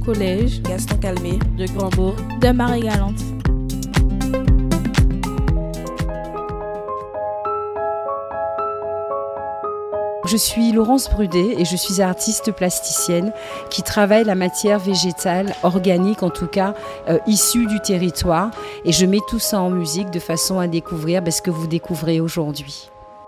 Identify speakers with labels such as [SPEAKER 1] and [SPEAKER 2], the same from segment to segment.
[SPEAKER 1] Collège
[SPEAKER 2] Gaston Calmé
[SPEAKER 1] de Grandbourg de Marie-Galante.
[SPEAKER 3] Je suis Laurence Brudet et je suis artiste plasticienne qui travaille la matière végétale, organique en tout cas, issue du territoire. Et je mets tout ça en musique de façon à découvrir ce que vous découvrez aujourd'hui.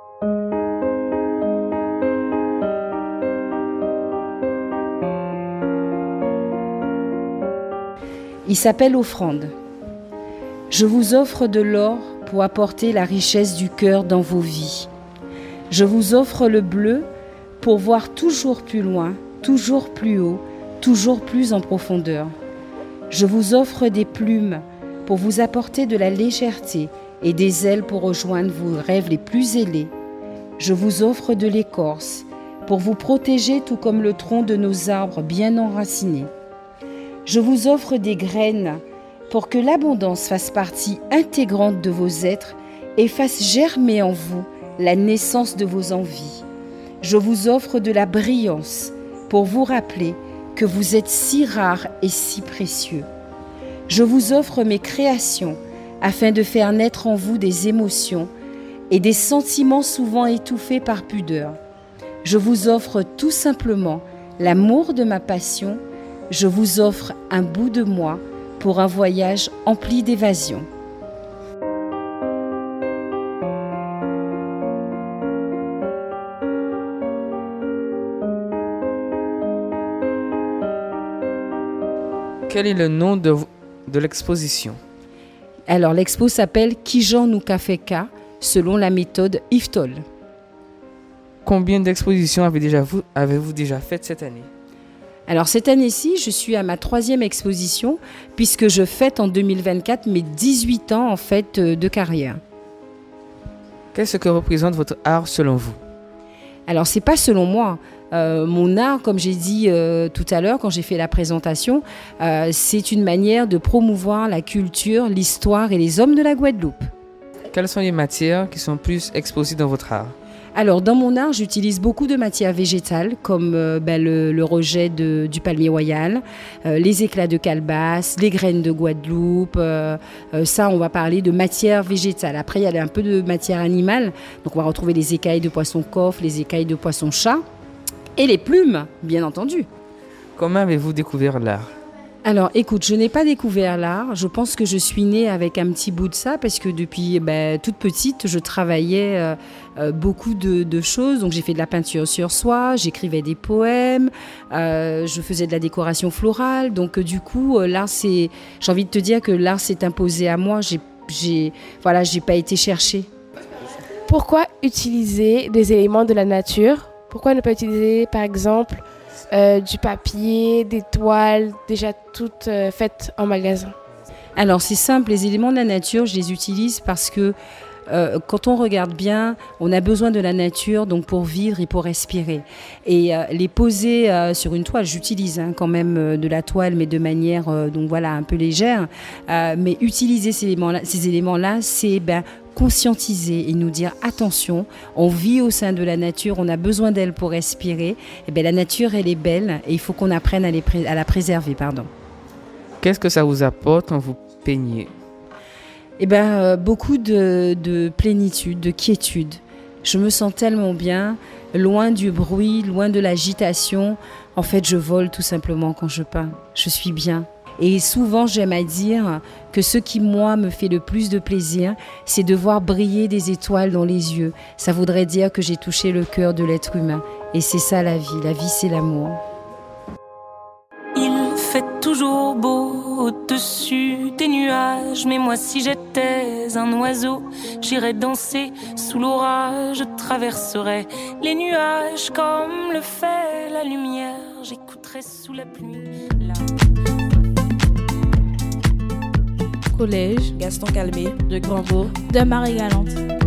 [SPEAKER 3] Il s'appelle Offrande. Je vous offre de l'or pour apporter la richesse du cœur dans vos vies. Je vous offre le bleu pour voir toujours plus loin, toujours plus haut, toujours plus en profondeur. Je vous offre des plumes pour vous apporter de la légèreté et des ailes pour rejoindre vos rêves les plus ailés. Je vous offre de l'écorce pour vous protéger tout comme le tronc de nos arbres bien enracinés. Je vous offre des graines pour que l'abondance fasse partie intégrante de vos êtres et fasse germer en vous la naissance de vos envies. Je vous offre de la brillance pour vous rappeler que vous êtes si rare et si précieux. Je vous offre mes créations afin de faire naître en vous des émotions et des sentiments souvent étouffés par pudeur. Je vous offre tout simplement l'amour de ma passion. Je vous offre un bout de moi pour un voyage empli d'évasion.
[SPEAKER 4] Quel est le nom de l'exposition?
[SPEAKER 3] Alors l'expo s'appelle Kijan Nukafeka selon la méthode IFTOL.
[SPEAKER 4] Combien d'expositions avez-vous déjà faites cette année?
[SPEAKER 3] Alors cette année-ci, je suis à ma 3e exposition puisque je fête en 2024 mes 18 ans en fait de carrière.
[SPEAKER 4] Qu'est-ce que représente votre art selon vous?
[SPEAKER 3] Alors c'est pas selon moi. Mon art, comme j'ai dit tout à l'heure quand j'ai fait la présentation, c'est une manière de promouvoir la culture, l'histoire et les hommes de la Guadeloupe.
[SPEAKER 4] Quelles sont les matières qui sont plus exposées dans votre art?
[SPEAKER 3] Alors, dans mon art, j'utilise beaucoup de matières végétales, comme le rejet du palmier royal, les éclats de calebasse, les graines de Guadeloupe. Ça, on va parler de matière végétale. Après, il y a un peu de matière animale. Donc, on va retrouver les écailles de poisson coffre, les écailles de poisson chat et les plumes, bien entendu.
[SPEAKER 4] Comment avez-vous découvert l'art?
[SPEAKER 3] Alors, écoute, je n'ai pas découvert l'art. Je pense que je suis née avec un petit bout de ça parce que depuis toute petite, je travaillais beaucoup de choses. Donc, j'ai fait de la peinture sur soie, j'écrivais des poèmes, je faisais de la décoration florale. Donc, du coup, l'art, j'ai envie de te dire que l'art s'est imposé à moi. J'ai pas été chercher.
[SPEAKER 1] Pourquoi utiliser des éléments de la nature? Pourquoi ne pas utiliser, par exemple, du papier, des toiles déjà toutes faites en magasin?
[SPEAKER 3] Alors c'est simple, les éléments de la nature, je les utilise parce que quand on regarde bien, on a besoin de la nature donc pour vivre et pour respirer. Et les poser sur une toile, j'utilise quand même de la toile, mais de manière un peu légère. Mais utiliser ces éléments-là, c'est conscientiser et nous dire attention, on vit au sein de la nature, on a besoin d'elle pour respirer. Et la nature, elle est belle et il faut qu'on apprenne à la préserver.
[SPEAKER 4] Qu'est-ce que ça vous apporte quand vous peignez?
[SPEAKER 3] Beaucoup de plénitude, de quiétude. Je me sens tellement bien, loin du bruit, loin de l'agitation. En fait, je vole tout simplement quand je peins. Je suis bien. Et souvent, j'aime à dire que ce qui, moi, me fait le plus de plaisir, c'est de voir briller des étoiles dans les yeux. Ça voudrait dire que j'ai touché le cœur de l'être humain. Et c'est ça la vie. La vie, c'est l'amour.
[SPEAKER 5] Il fait toujours beau au-dessus des nuages, mais moi si j'étais un oiseau, j'irais danser sous l'orage, je traverserais les nuages comme le fait la lumière, j'écouterais sous la pluie là.
[SPEAKER 1] Collège
[SPEAKER 2] Gaston Calmé
[SPEAKER 1] de Grandbourg de Marie-Galante.